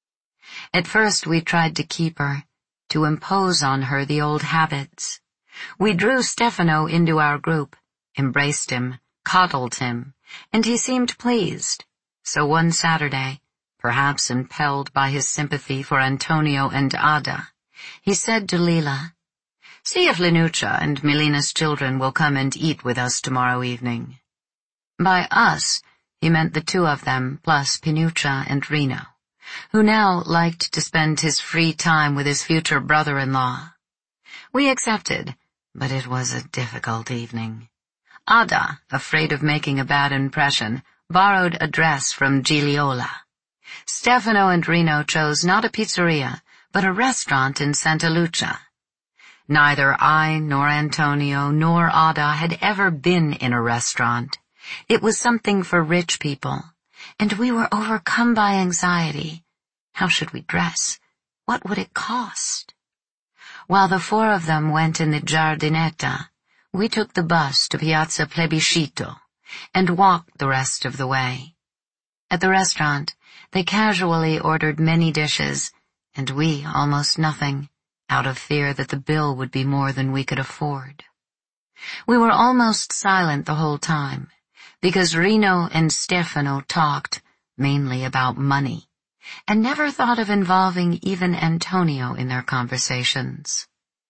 At first we tried to keep her, to impose on her the old habits. We drew Stefano into our group, embraced him, coddled him, and he seemed pleased. So one Saturday, perhaps impelled by his sympathy for Antonio and Ada, he said to Leela, "See if Linuccia and Milina's children will come and eat with us tomorrow evening." By us, he meant the two of them plus Pinuccia and Rino, who now liked to spend his free time with his future brother-in-law. We accepted, but it was a difficult evening. Ada, afraid of making a bad impression, borrowed a dress from Giliola. Stefano and Rino chose not a pizzeria, but a restaurant in Santa Lucia. Neither I nor Antonio nor Ada had ever been in a restaurant. It was something for rich people, and we were overcome by anxiety. How should we dress? What would it cost? While the four of them went in the Giardinetta, we took the bus to Piazza Plebiscito and walked the rest of the way. At the restaurant, they casually ordered many dishes, and we almost nothing, out of fear that the bill would be more than we could afford. We were almost silent the whole time, because Rino and Stefano talked, mainly about money, and never thought of involving even Antonio in their conversations.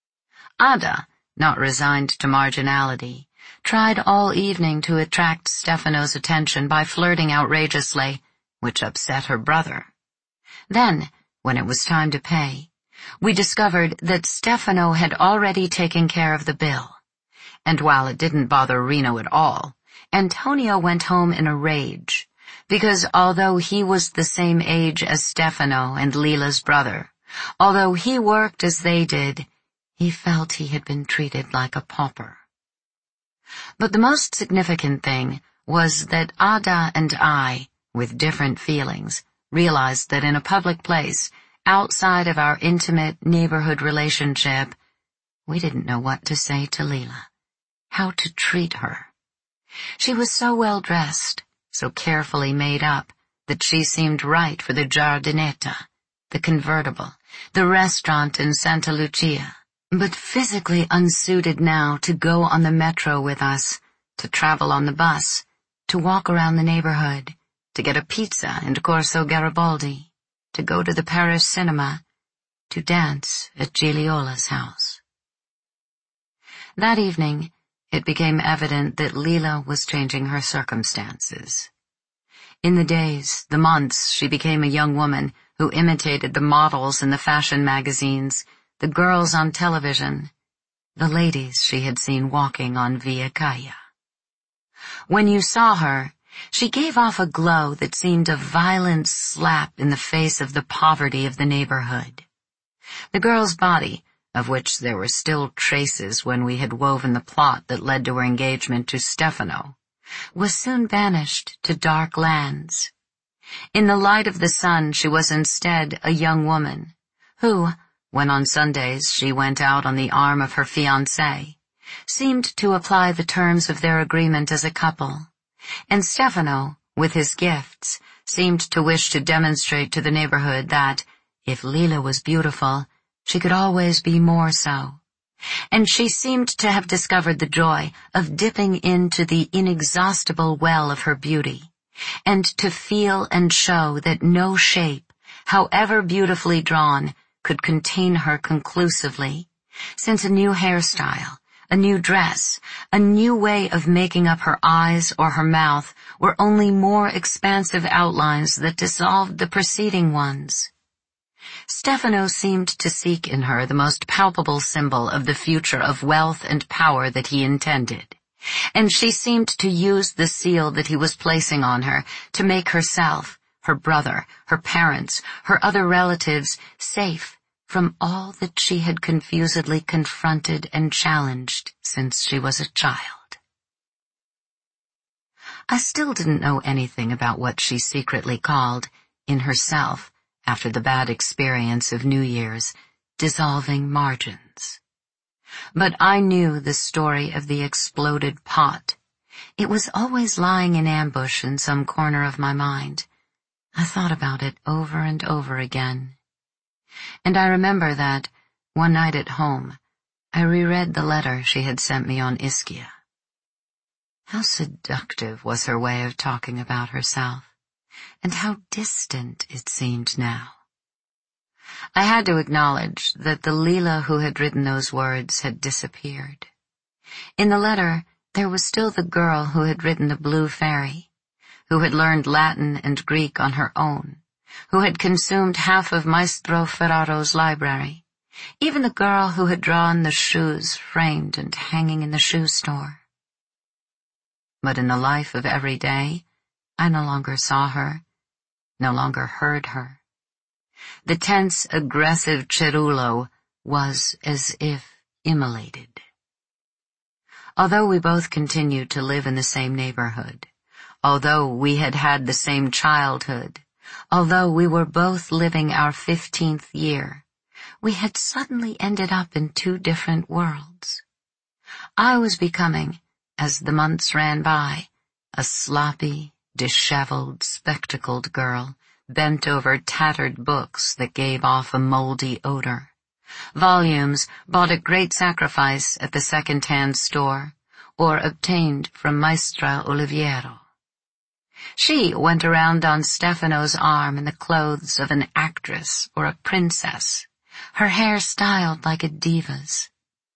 Ada, not resigned to marginality, tried all evening to attract Stefano's attention by flirting outrageously, which upset her brother. Then, when it was time to pay, we discovered that Stefano had already taken care of the bill, and while it didn't bother Rino at all, Antonio went home in a rage, because although he was the same age as Stefano and Leela's brother, although he worked as they did, he felt he had been treated like a pauper. But the most significant thing was that Ada and I, with different feelings, realized that in a public place, outside of our intimate neighborhood relationship, we didn't know what to say to Leela, how to treat her. She was so well dressed, so carefully made up, that she seemed right for the Giardinetta, the convertible, the restaurant in Santa Lucia, but physically unsuited now to go on the metro with us, to travel on the bus, to walk around the neighborhood, to get a pizza in Corso Garibaldi, to go to the Paris cinema, to dance at Giliola's house. That evening, it became evident that Leela was changing her circumstances. In the days, the months, she became a young woman who imitated the models in the fashion magazines, the girls on television, the ladies she had seen walking on Via Caia. When you saw her, she gave off a glow that seemed a violent slap in the face of the poverty of the neighborhood. The girl's body, of which there were still traces when we had woven the plot that led to her engagement to Stefano, was soon banished to dark lands. In the light of the sun she was instead a young woman, who, when on Sundays she went out on the arm of her fiancé, seemed to apply the terms of their agreement as a couple, and Stefano, with his gifts, seemed to wish to demonstrate to the neighborhood that, if Leela was beautiful, she could always be more so. And she seemed to have discovered the joy of dipping into the inexhaustible well of her beauty, and to feel and show that no shape, however beautifully drawn, could contain her conclusively, since a new hairstyle, a new dress, a new way of making up her eyes or her mouth were only more expansive outlines that dissolved the preceding ones. Stefano seemed to seek in her the most palpable symbol of the future of wealth and power that he intended, And she seemed to use the seal that he was placing on her to make herself, her brother, her parents, her other relatives safe from all that she had confusedly confronted and challenged since she was a child. I still didn't know anything about what she secretly called, in herself, after the bad experience of New Year's, dissolving margins. But I knew the story of the exploded pot. It was always lying in ambush in some corner of my mind. I thought about it over and over again. And I remember that, one night at home, I reread the letter she had sent me on Ischia. How seductive was her way of talking about herself, and how distant it seemed now. I had to acknowledge that the Leela who had written those words had disappeared. In the letter, there was still the girl who had written the Blue Fairy, who had learned Latin and Greek on her own, who had consumed half of Maestro Ferraro's library, even the girl who had drawn the shoes framed and hanging in the shoe store. But in the life of every day, I no longer saw her, no longer heard her. The tense, aggressive Cerullo was as if immolated. Although we both continued to live in the same neighborhood, although we had had the same childhood, although we were both living our fifteenth year, we had suddenly ended up in two different worlds. I was becoming, as the months ran by, a sloppy, disheveled, spectacled girl, bent over tattered books that gave off a moldy odor, volumes bought at great sacrifice at the second-hand store, or obtained from Maestra Oliviero. She went around Don Stefano's arm in the clothes of an actress or a princess, her hair styled like a diva's.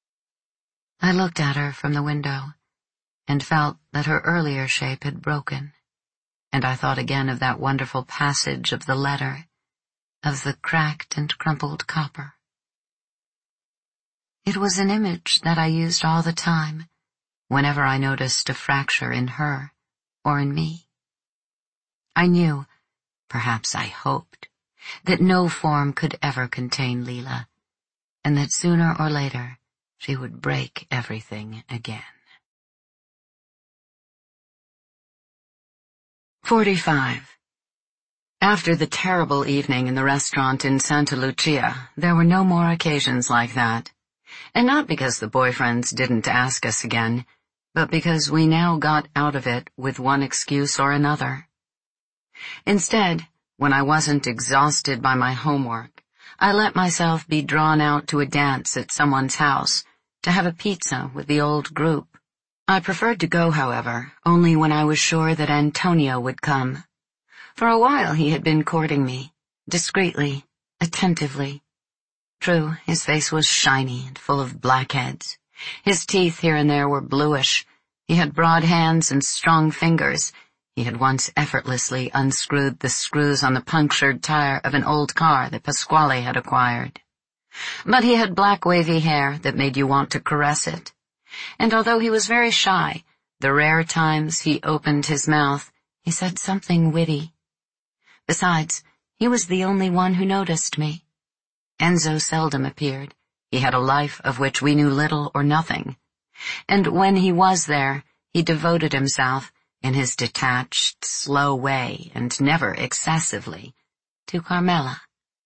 I looked at her from the window and felt that her earlier shape had broken, and I thought again of that wonderful passage of the letter, of the cracked and crumpled copper. It was an image that I used all the time, whenever I noticed a fracture in her or in me. I knew, perhaps I hoped, that no form could ever contain Leela, and that sooner or later she would break everything again. forty-five. After the terrible evening in the restaurant in Santa Lucia, there were no more occasions like that. And not because the boyfriends didn't ask us again, but because we now got out of it with one excuse or another. Instead, when I wasn't exhausted by my homework, I let myself be drawn out to a dance at someone's house, to have a pizza with the old group. I preferred to go, however, only when I was sure that Antonio would come. For a while he had been courting me, discreetly, attentively. True, his face was shiny and full of blackheads. His teeth here and there were bluish. He had broad hands and strong fingers. He had once effortlessly unscrewed the screws on the punctured tire of an old car that Pasquale had acquired. But he had black wavy hair that made you want to caress it. And although he was very shy, the rare times he opened his mouth, he said something witty. Besides, he was the only one who noticed me. Enzo seldom appeared. He had a life of which we knew little or nothing. And when he was there, he devoted himself, in his detached, slow way, and never excessively, to Carmela.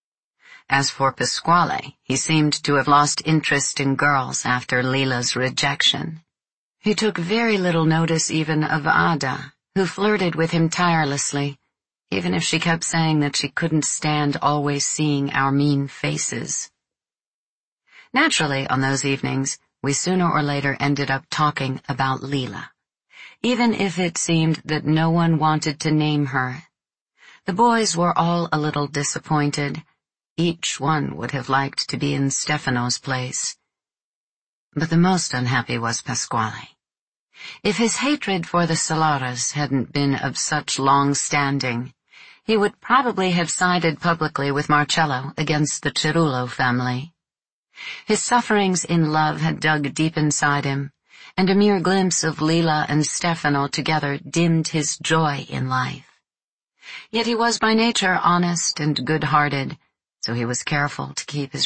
As for Pasquale, he seemed to have lost interest in girls after Leela's rejection. He took very little notice even of Ada, who flirted with him tirelessly, even if she kept saying that she couldn't stand always seeing our mean faces. Naturally, on those evenings, we sooner or later ended up talking about Leela, even if it seemed that no one wanted to name her. The boys were all a little disappointed. Each one would have liked to be in Stefano's place. But the most unhappy was Pasquale. If his hatred for the Solaras hadn't been of such long standing, he would probably have sided publicly with Marcello against the Cerullo family. His sufferings in love had dug deep inside him, and a mere glimpse of Leila and Stefano together dimmed his joy in life. Yet he was by nature honest and good-hearted, so he was careful to keep his